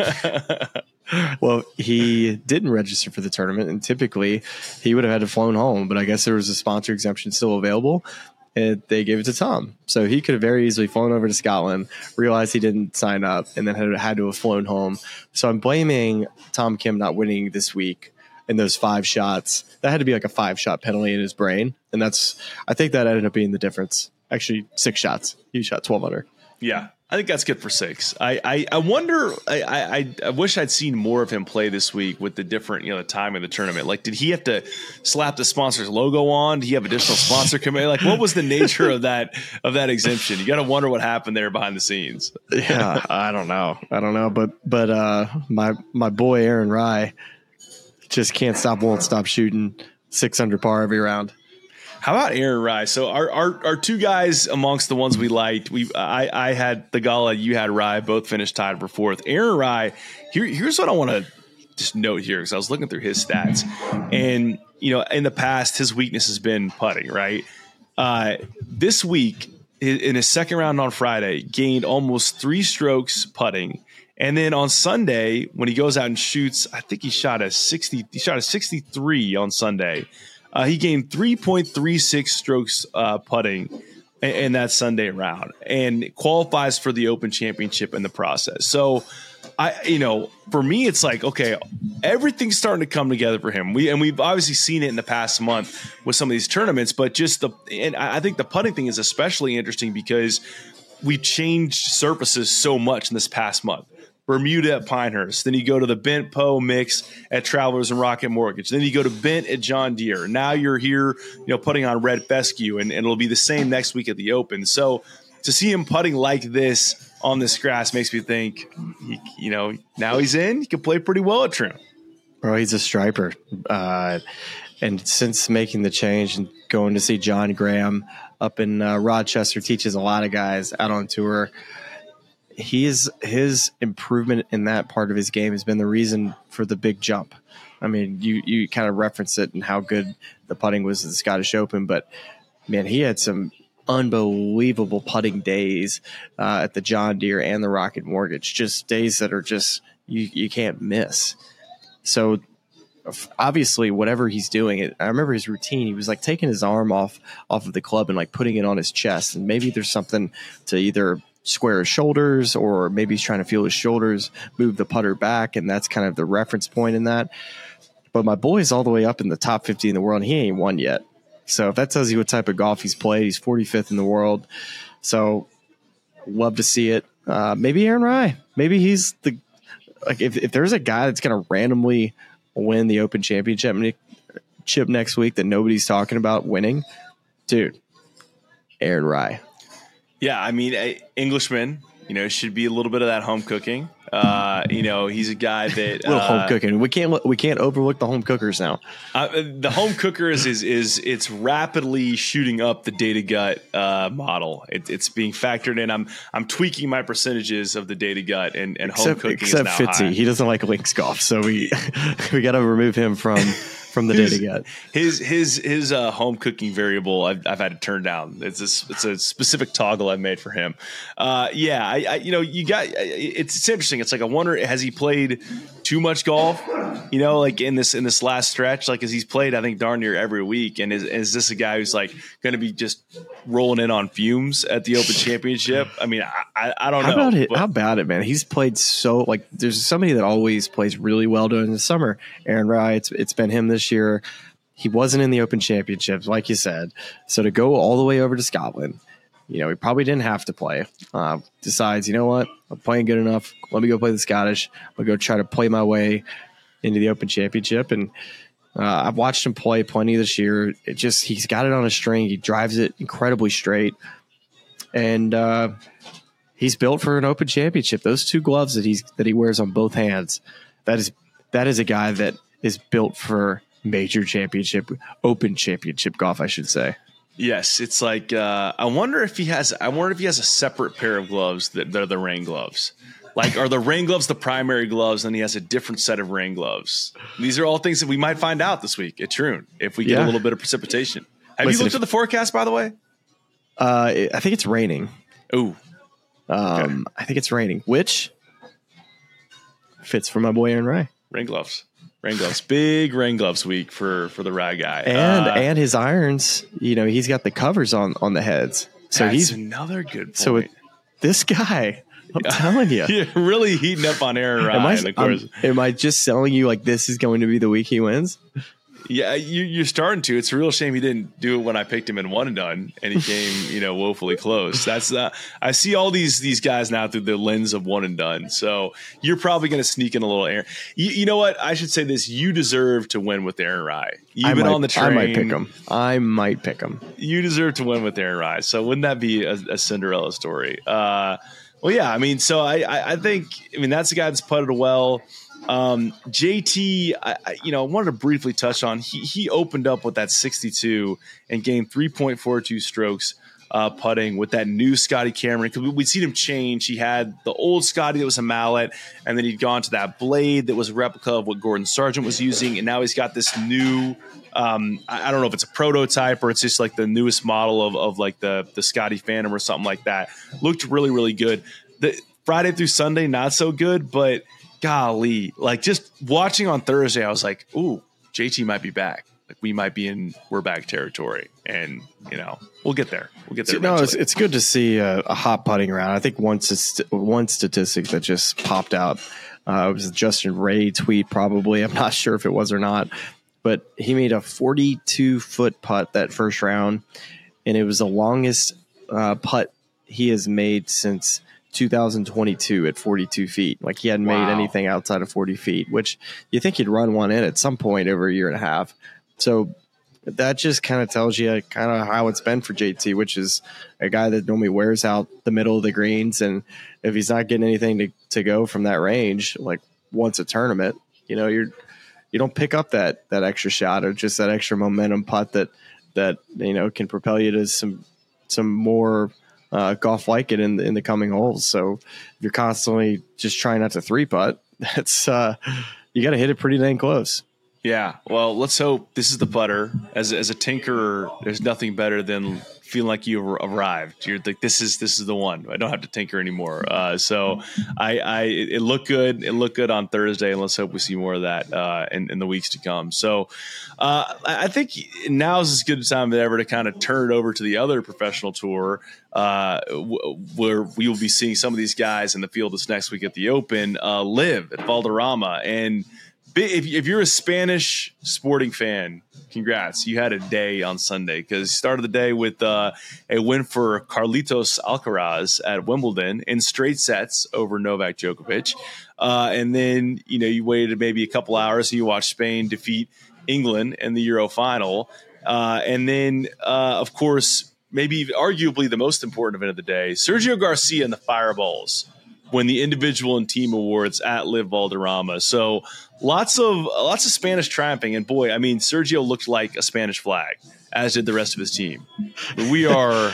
Well, he didn't register for the tournament, and typically he would have had to flown home, but I guess there was a sponsor exemption still available, and they gave it to Tom. So he could have very easily flown over to Scotland, realized he didn't sign up, and then had, had to have flown home. So I'm blaming Tom Kim not winning this week in those five shots. That had to be like a five shot penalty in his brain. And that's, I think that ended up being the difference. Actually, six shots. He shot twelve under. Yeah, I think that's good for six. I I, I wonder, I, I I wish I'd seen more of him play this week with the different, you know, the time of the tournament. Like, did he have to slap the sponsor's logo on? Did he have additional sponsor committee? Like, what was the nature of that, of that exemption? You got to wonder what happened there behind the scenes. Yeah, I don't know. I don't know. But, but uh, my, my boy, Aaron Rai, just can't stop, won't stop shooting six under par every round. How about Aaron Rai? So our, our our two guys amongst the ones we liked, we I I had Theegala, you had Rai, both finished tied for fourth. Aaron Rai, here here's what I want to just note here, because I was looking through his stats, and you know, in the past his weakness has been putting, right? Uh, this week in his second round on Friday, gained almost three strokes putting. And then on Sunday, when he goes out and shoots, I think he shot a sixty. He shot a sixty-three on Sunday. Uh, he gained three point three six strokes uh, putting in, in that Sunday round, and qualifies for the Open Championship in the process. So, I, you know, for me, it's like, okay, everything's starting to come together for him. We and we've obviously seen it in the past month with some of these tournaments, but just the and I think the putting thing is especially interesting because we've changed surfaces so much in this past month. Bermuda at Pinehurst. Then you go to the Bent Poe mix at Travelers and Rocket Mortgage. Then you go to Bent at John Deere. Now you're here, you know, putting on Red Fescue, and, and it'll be the same next week at the Open. So to see him putting like this on this grass makes me think, he, you know, now he's in. He can play pretty well at Troon. Bro, he's a striper. Uh, and since making the change and going to see John Graham up in uh, Rochester, teaches a lot of guys out on tour. He is, his improvement in that part of his game has been the reason for the big jump. I mean, you you kind of reference it and how good the putting was at the Scottish Open, but man, he had some unbelievable putting days uh, at the John Deere and the Rocket Mortgage, just days that are just, you, you can't miss. So obviously whatever he's doing, it, I remember his routine, he was like taking his arm off, off of the club and like putting it on his chest. And maybe there's something to either square his shoulders, or maybe he's trying to feel his shoulders move the putter back, and that's kind of the reference point in that. But my boy's all the way up in the top fifty in the world, and he ain't won yet. So if that tells you what type of golf he's played, he's forty-fifth in the world. So love to see it. Uh, maybe Aaron Rai. Maybe he's the like if if there's a guy that's going to randomly win the Open Championship chip next week that nobody's talking about winning, dude, Aaron Rai. Yeah, I mean, a Englishman, you know, should be a little bit of that home cooking. Uh, you know, he's a guy that little uh, home cooking. We can't we can't overlook the home cookers now. Uh, the home cookers is is it's rapidly shooting up the data gut uh, model. It, it's being factored in. I'm I'm tweaking my percentages of the data gut and, and Except, home cooking except is now Fitzy, high. he doesn't like links golf, so we we got to remove him from from the his, data gut. His his his uh, home cooking variable I've, I've had to turn down. It's a, it's a specific toggle I've made for him. Uh, yeah, I, I you know you got it's, it's interesting. It's like I wonder, has he played too much golf? You know, like in this in this last stretch, like as he's played, I think darn near every week. And is is this a guy who's like going to be just rolling in on fumes at the Open Championship? I mean, I I, I don't how know. About it, but, how about it, man? He's played so like there's somebody that always plays really well during the summer. Aaron Rai, it's it's been him this year. He wasn't in the Open Championships, like you said. So to go all the way over to Scotland, you know, he probably didn't have to play. Uh, decides, you know what, I'm playing good enough. Let me go play the Scottish. I'll go try to play my way into the Open Championship. And uh, I've watched him play plenty this year. It just he's got it on a string. He drives it incredibly straight, and uh, he's built for an Open Championship. Those two gloves that he's that he wears on both hands, that is that is a guy that is built for major championship, Open Championship golf, I should say. Yes, it's like uh, I wonder if he has. I wonder if he has a separate pair of gloves that they're the rain gloves. Like, are the rain gloves the primary gloves, and he has a different set of rain gloves? These are all things that we might find out this week at Troon if we get Yeah. a little bit of precipitation. Have Listen, you looked if- at the forecast, by the way? Uh, I think it's raining. Ooh, Um, I think it's raining, which fits for my boy Aaron Rai. rain gloves, rain gloves, big rain gloves week for for the rag guy, And uh, and his irons, you know, he's got the covers on on the heads. So that's he's another good point. so it, this guy, I'm telling you. You're really heating up on Aaron Am I, Ryan, of course. I'm- am I just selling you like this is going to be the week he wins? Yeah, you, you're starting to. It's a real shame he didn't do it when I picked him in one and done, and he came, you know, woefully close. That's uh, I see all these these guys now through the lens of one and done. So you're probably going to sneak in a little Aaron. You, you know what? I should say this: you deserve to win with Aaron Rai. You've I been might, on the train. I might pick him. I might pick him. You deserve to win with Aaron Rai. So wouldn't that be a, a Cinderella story? Uh, well, yeah. I mean, so I, I I think I mean that's a guy that's putted well. Um, J T, I, I, you know, I wanted to briefly touch on, he, he opened up with that sixty-two and gained three point four two strokes, uh, putting with that new Scotty Cameron. Cause we, we'd seen him change. He had the old Scotty that was a mallet, and then he'd gone to that blade that was a replica of what Gordon Sargent was using. And now he's got this new, um, I, I don't know if it's a prototype or it's just like the newest model of, of like the, the Scotty Phantom or something like that. Looked really, really good. The Friday through Sunday, not so good, but golly, like just watching on Thursday, I was like, ooh, J T might be back. Like we might be in we're back territory. And, you know, we'll get there. We'll get there. No, it's, eventually. it's good to see a, a hot putting round. I think one, st- one statistic that just popped out uh, was a Justin Ray tweet, probably. I'm not sure if it was or not, but he made a forty-two foot putt that first round, and it was the longest uh, putt he has made since two thousand twenty-two at forty-two feet. Like he hadn't Wow. made anything outside of forty feet, which you think he'd run one in at some point over a year and a half. So that just kind of tells you kind of how it's been for J T, which is a guy that normally wears out the middle of the greens. And if he's not getting anything to, to go from that range, like once a tournament, you know, you're, you don't pick up that, that extra shot or just that extra momentum putt that, that, you know, can propel you to some, some more, Uh, golf like it in the, in the coming holes. So if you're constantly just trying not to three putt, that's uh, you got to hit it pretty dang close. Yeah. Well, let's hope this is the putter. As as a tinkerer, there's nothing better than feeling like you've arrived. You're like, this is this is the one. I don't have to tinker anymore. Uh, so I, I it looked good. It looked good on Thursday, and let's hope we see more of that uh, in, in the weeks to come. So uh, I think now is as good a time as ever to kind of turn it over to the other professional tour, uh, w- where we will be seeing some of these guys in the field this next week at the Open. Uh, Live at Valderrama, and if, if you're a Spanish sporting fan, congrats. You had a day on Sunday because you started the day with uh, a win for Carlitos Alcaraz at Wimbledon in straight sets over Novak Djokovic. Uh, and then, you know, you waited maybe a couple hours and you watched Spain defeat England in the Euro final. Uh, and then, uh, of course, maybe arguably the most important event of the day, Sergio Garcia and the Fireballs win the individual and team awards at Live Valderrama. So lots of lots of Spanish triumphing. And boy, I mean, Sergio looked like a Spanish flag, as did the rest of his team. We are,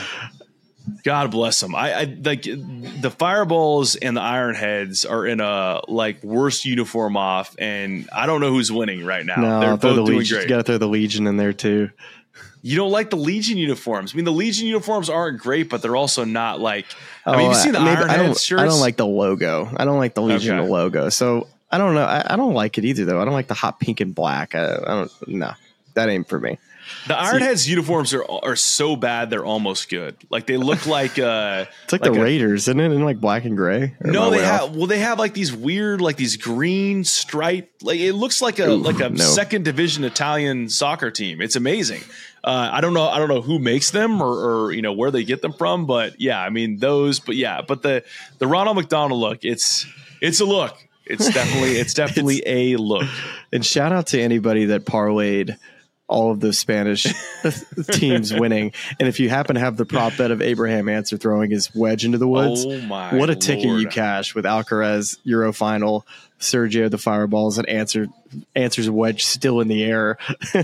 God bless them. I, I like the Fireballs and the Ironheads are in a like worst uniform off, and I don't know who's winning right now. No, they're both the doing Legion, great. You got to throw the Legion in there too. You don't like the Legion uniforms. I mean, the Legion uniforms aren't great, but they're also not like. Oh, I mean, you've seen the maybe, Ironhead I don't, shirts. I don't like the logo. I don't like the Legion Okay. logo. So I don't know. I, I don't like it either, though. I don't like the hot pink and black. I, I don't. No, that ain't for me. The Ironheads uniforms are are so bad they're almost good. Like they look like uh It's like, like the a- Raiders, isn't it? In like black and gray. Or am No, I they way have off? well they have like these weird like these green stripe like it looks like a Ooh, like a no. second division Italian soccer team. It's amazing. Uh, I don't know I don't know who makes them or, or you know where they get them from, but yeah, I mean those but yeah, but the the Ronald McDonald look, it's it's a look. It's definitely it's definitely a look. And shout out to anybody that parlayed all of the Spanish teams winning. And if you happen to have the prop bet of Abraham Answer throwing his wedge into the woods, Oh my what a ticket Lord. you cash with Alcaraz Euro final, Sergio the Fireballs, and Answer Answer's wedge still in the air.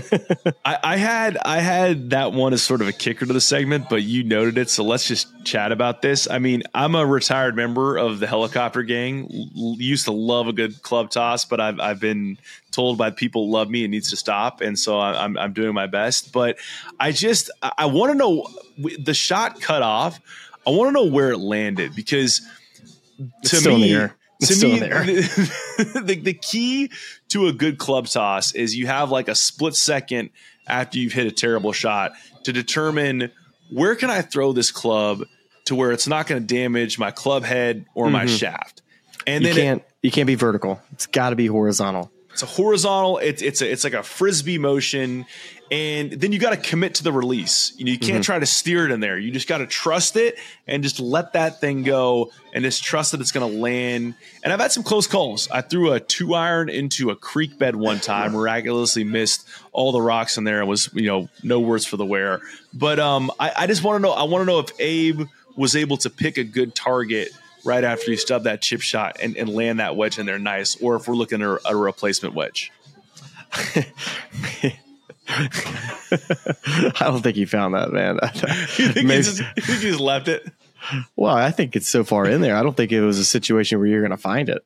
I, I had I had that one as sort of a kicker to the segment, but you noted it, so let's just chat about this. I mean, I'm a retired member of the helicopter gang. L- used to love a good club toss, but I've I've been told by people who love me it needs to stop, and so I'm I'm doing my best. But I just I, I want to know the shot cut off. I want to know where it landed because It's to still in me. the air. It's To still me, in the air. the, the, the key to a good club toss is you have like a split second after you've hit a terrible shot to determine where can I throw this club to where it's not going to damage my club head or my shaft. And You then it- can't you can't be vertical. It's got to be horizontal. it's a horizontal. It's it's a, it's like a frisbee motion, and then you got to commit to the release. You know, you can't try to steer it in there. You just got to trust it and just let that thing go, and just trust that it's going to land. And I've had some close calls. I threw a two iron into a creek bed one time, miraculously missed all the rocks in there, and was you know no worse for the wear. But um, I, I just want to know. I want to know if Abe was able to pick a good target right after he stubbed that chip shot and, and land that wedge in there nice, or if we're looking at a, at a replacement wedge. I don't think he found that, man. You think, Maybe- he just, you think he just left it? well, I think it's so far in there. I don't think it was a situation where you're going to find it.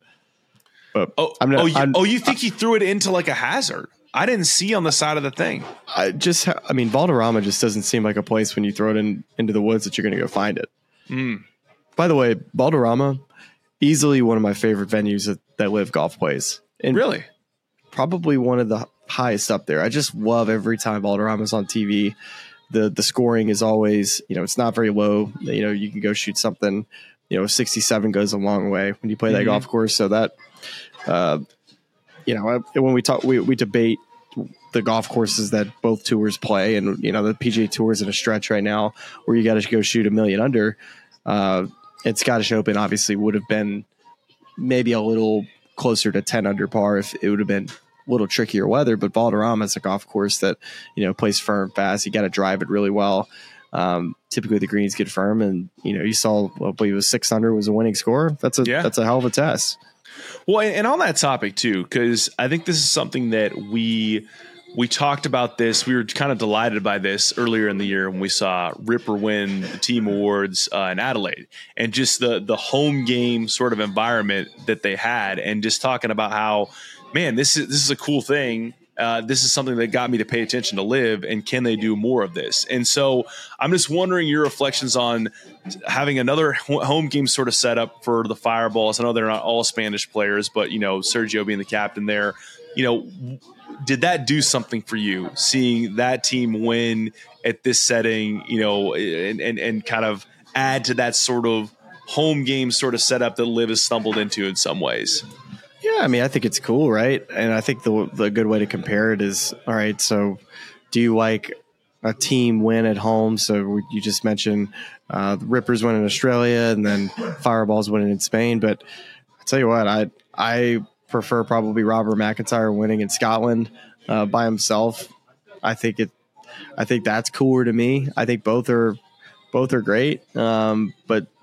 But Oh, I'm not, oh, you, I'm, oh, you think he threw it into like a hazard? I didn't see on the side of the thing. I just, ha- I mean, Valderrama just doesn't seem like a place when you throw it in into the woods that you're going to go find it. Mm. By the way, Valderrama, easily one of my favorite venues that, that Live Golf plays. And Really? probably one of the highest up there. I just love every time Valderrama's on T V. The the scoring is always, you know, it's not very low. You know, you can go shoot something, you know, sixty-seven goes a long way when you play that Mhm. golf course. So that, uh, you know, I- when we talk, we, we debate the golf courses that both tours play, and, you know, the P G A Tour is in a stretch right now where you got to go shoot a million under. Uh, and Scottish Open obviously would have been maybe a little closer to ten under par if it would have been a little trickier weather. But Valderrama is a golf course that, you know, plays firm fast. You got to drive it really well. Um, typically the greens get firm, and, you know, you saw, well, I believe it was six under was a winning score. That's a, Yeah. that's a hell of a test. Well, and and on that topic too, because I think this is something that we we talked about this. We were kind of delighted by this earlier in the year when we saw Ripper win the team awards uh, in Adelaide, and just the the home game sort of environment that they had, and just talking about how, man, this is this is a cool thing. Uh, this is something that got me to pay attention to Live, and can they do more of this? And so I'm just wondering your reflections on having another ho- home game sort of set up for the Fireballs. I know they're not all Spanish players, but, you know, Sergio being the captain there, you know, w- did that do something for you, seeing that team win at this setting, you know, and, and, and kind of add to that sort of home game sort of setup that Live has stumbled into in some ways? Yeah, I mean, I think it's cool, right? And I think the the good way to compare it is, all right, so do you like a team win at home? So you just mentioned uh, the Rippers winning in Australia and then Fireballs winning in Spain. But I'll tell you what, I I prefer probably Robert McIntyre winning in Scotland uh, by himself. I think it. I think that's cooler to me. I think both are both are great. Um, but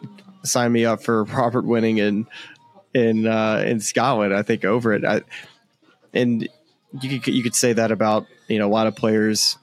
sign me up for Robert winning in in uh, in Scotland. I think over it. I, and you could you could say that about you know a lot of players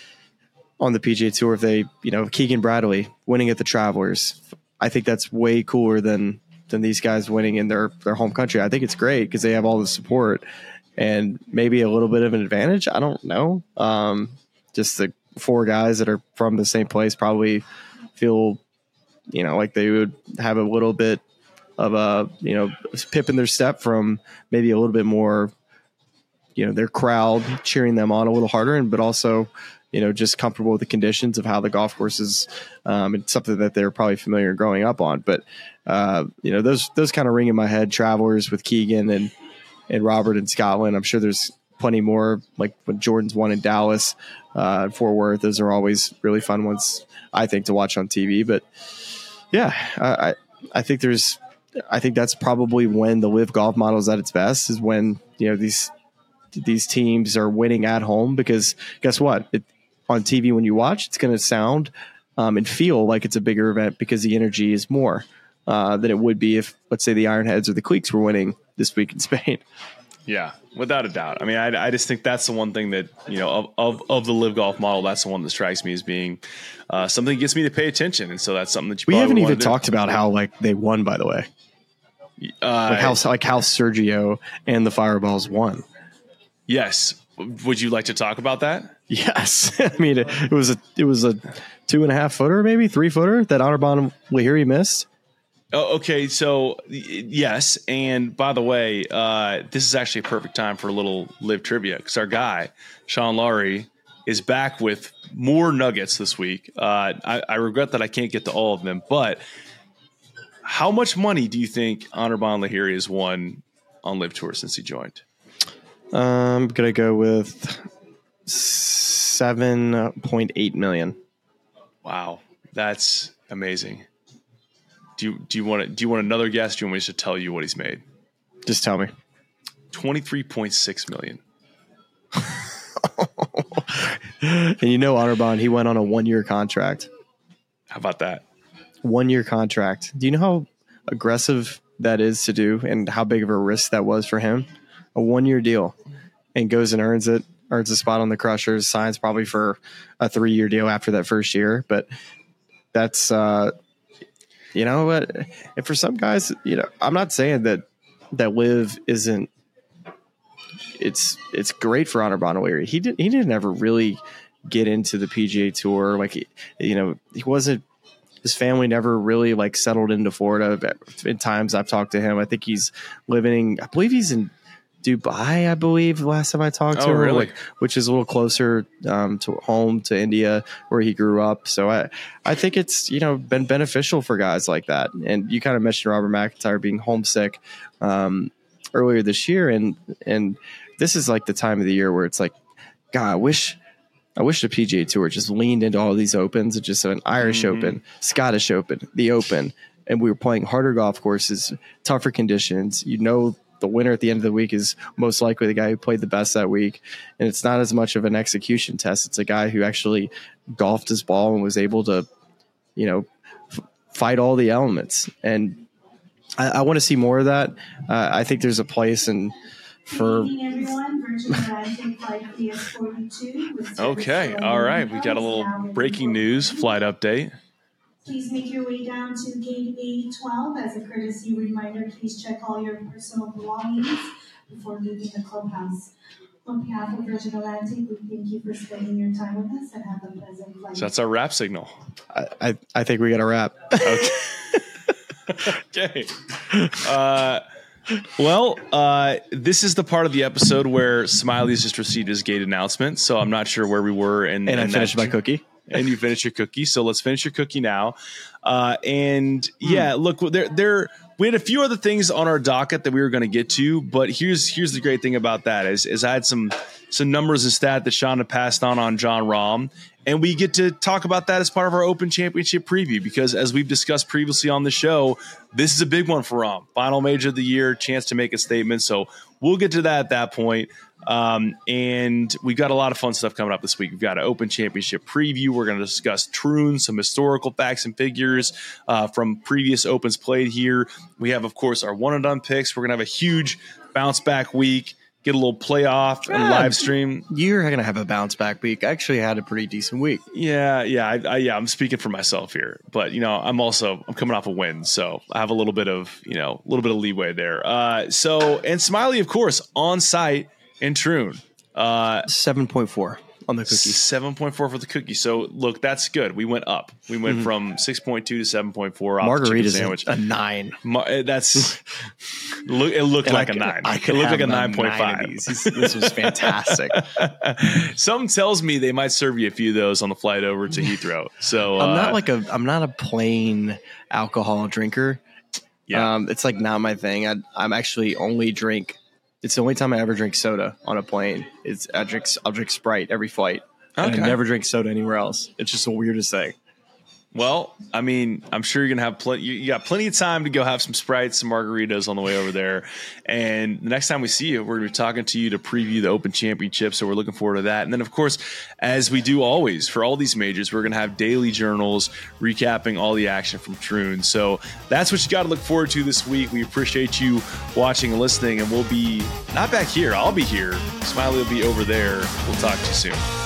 on the P G A Tour. If they you know Keegan Bradley winning at the Travelers, I think that's way cooler than than these guys winning in their their home country. I think it's great because they have all the support and maybe a little bit of an advantage. I don't know. Um, just the four guys that are from the same place probably feel, you know, like they would have a little bit of a, you know, pip in their step from maybe a little bit more, you know, their crowd cheering them on a little harder, and but also, you know, just comfortable with the conditions of how the golf course is. Um, it's something that they're probably familiar growing up on. But, uh, you know, those those kind of ring in my head, Travelers with Keegan and and Robert in Scotland. I'm sure there's plenty more, like when Jordan's won in Dallas, uh, Fort Worth. Those are always really fun ones, I think, to watch on T V. But yeah, I I think there's, I think that's probably when the live golf model is at its best, is when, you know, these these teams are winning at home, because guess what? It, on T V, when you watch, it's going to sound um, and feel like it's a bigger event because the energy is more uh, than it would be if, let's say, the Ironheads or the Cliques were winning this week in Spain. Yeah, without a doubt. I mean, I, I just think that's the one thing that, you know, of, of, of the live golf model, that's the one that strikes me as being uh, something that gets me to pay attention. And so that's something that you we haven't even do. talked about how, like, they won, by the way. Uh, like, how, like how Sergio and the Fireballs won. Yes. Would you like to talk about that? Yes. I mean, it, it was a it was a two and a half footer, maybe three footer that Anirban Lahiri missed. Oh, okay. So yes. And by the way, uh, this is actually a perfect time for a little live trivia, because our guy, Sean Laurie, is back with more nuggets this week. Uh, I, I regret that I can't get to all of them, but how much money do you think Anirban Lahiri has won on Live Tour since he joined? I'm going to go with seven point eight million. Wow. That's amazing. Do you, do you want to, do you want another guess? Do you want me to tell you what he's made? Just tell me. twenty-three point six million. And you know, Anirban, he went on a one-year contract. How about that? One-year contract. Do you know how aggressive that is to do and how big of a risk that was for him? A one-year deal, and goes and earns it, earns a spot on the Crushers, signs probably for a three-year deal after that first year. But that's, uh, you know what? And for some guys, you know, I'm not saying that that Live isn't. It's it's great for Anirban Lahiri. He did he didn't ever really get into the P G A Tour. Like, he, you know, he wasn't. His family never really like settled into Florida. In times I've talked to him, I think he's living. I believe he's in Dubai, I believe, last time I talked to oh, him, really? like, which is a little closer um, to home, to India, where he grew up. So I, I think it's, you know, been beneficial for guys like that. And you kind of mentioned Robert McIntyre being homesick um, earlier this year. And, and this is like the time of the year where it's like, God, I wish, I wish the P G A Tour just leaned into all these opens. It's just an Irish mm-hmm. Open, Scottish Open, the Open. And we were playing harder golf courses, tougher conditions. You know, the winner at the end of the week is most likely the guy who played the best that week. And it's not as much of an execution test. It's a guy who actually golfed his ball and was able to, you know, f- fight all the elements. And I, I want to see more of that. Uh, I think there's a place in for. Okay. All right. We got a little breaking news flight update. Please make your way down to gate eight twelve. As a courtesy reminder, please check all your personal belongings before leaving the clubhouse. On behalf of Virgin Atlantic, we thank you for spending your time with us and have a pleasant flight. So that's our wrap signal. I, I, I think we got a wrap. Okay. Okay. Uh, well, uh, this is the part of the episode where Smiley's just received his gate announcement, so I'm not sure where we were. And, and I and finished my cookie. And you finished your cookie, so let's finish your cookie now. Uh, and yeah, look, there, there, we had a few other things on our docket that we were going to get to, but here's here's the great thing about that is, is I had some some numbers and stat that Sean had passed on on Jon Rahm, and we get to talk about that as part of our Open Championship preview, because as we've discussed previously on the show, this is a big one for Rahm. Final major of the year, chance to make a statement. So we'll get to that at that point. Um, and we've got a lot of fun stuff coming up this week. We've got an Open Championship preview. We're going to discuss Troon, some historical facts and figures uh, from previous Opens played here. We have, of course, our one and done picks. We're going to have a huge bounce back week. Get a little playoff and Yeah, live stream. You're going to have a bounce back week. I actually had a pretty decent week. Yeah, yeah, I, I, yeah. I'm speaking for myself here, but you know, I'm also I'm coming off a win, so I have a little bit of you know a little bit of leeway there. Uh, so and Smiley, of course, on site in Troon. Uh, seven point four on the cookie. seven point four for the cookie. So look, that's good. We went up. We went mm-hmm. from six point two to seven point four. Margarita's sandwich. A nine. Mar- that's look. It looked and like could, a nine. I could it looked have like a nine point five. This was fantastic. Something tells me they might serve you a few of those on the flight over to Heathrow. So I'm uh, not like a. I'm not a plain alcohol drinker. Yeah, um, it's like not my thing. I, I'm actually only drink. It's the only time I ever drink soda on a plane. It's I drink I'll drink Sprite every flight. Okay. And I never drink soda anywhere else. It's just the weirdest thing. Well, I mean, I'm sure you're gonna have plenty. You, you got plenty of time to go have some Sprites, some margaritas on the way over there. And the next time we see you, we're gonna be talking to you to preview the Open Championship. So we're looking forward to that. And then, of course, as we do always for all these majors, we're gonna have daily journals recapping all the action from Troon. So that's what you got to look forward to this week. We appreciate you watching and listening, and we'll be not back here. I'll be here. Smiley will be over there. We'll talk to you soon.